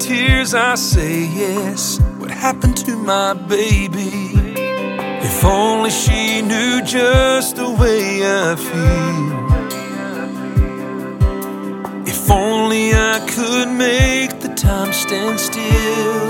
tears I say yes. What happened to my baby? If only she knew just the way I feel. If only I could make the time stand still.